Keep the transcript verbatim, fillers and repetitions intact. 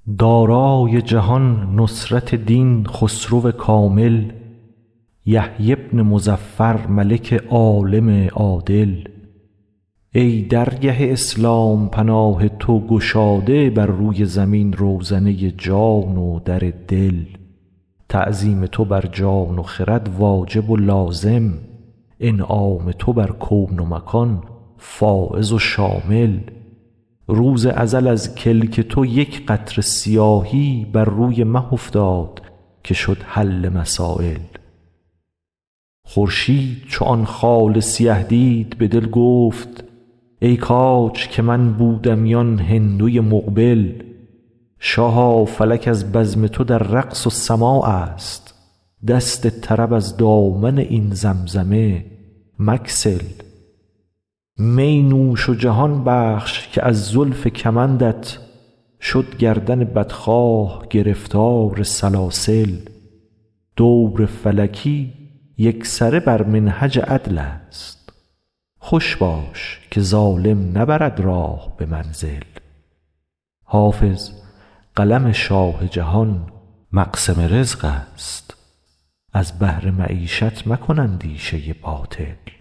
دارای جهان نصرت دین خسرو کامل، یحیی بن مظفر ملک عالم عادل. ای درگه اسلام پناه تو گشاده، بر روی زمین روزنه جان و در دل. تعظیم تو بر جان و خرد واجب و لازم، انعام تو بر کون و مکان فایض و شامل. روز ازل از کلک تو یک قطره سیاهی، بر روی مه افتاد که شد حل مسایل. خورشید چو آن خال سیه دید به دل گفت، ای کاج که من بودمی آن هندوی مقبل. شاها فلک از بزم تو در رقص و سماع است، دست طرب از دامن این زمزمه مگسل. می نوش و جهان بخش که از زلف کمندت، شد گردن بدخواه گرفتار سلاسل. دور فلکی یکسره بر منهج عدل است، خوش باش که ظالم نبرد راه به منزل. حافظ قلم شاه جهان مقسم رزق است، از بهر معیشت مکن اندیشه باطل.